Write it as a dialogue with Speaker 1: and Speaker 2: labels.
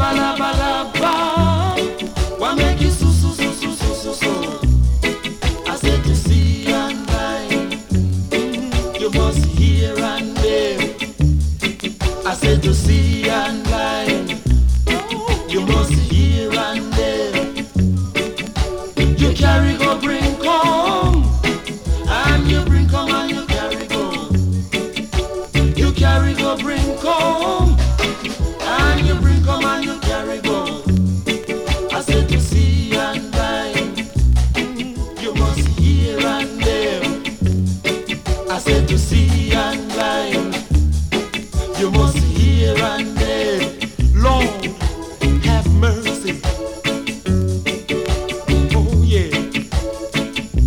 Speaker 1: ba. What make you so? I said to see and blind. You must hear and bear. I said to see and blind. You must hear and bear. You carry go bring come, and you bring come and you carry go. You carry go bring come, and you bring come and you carry go. I said to see and blind. You must hear and bear. I said to see and blind. You must hear and bear. Lord, have mercy.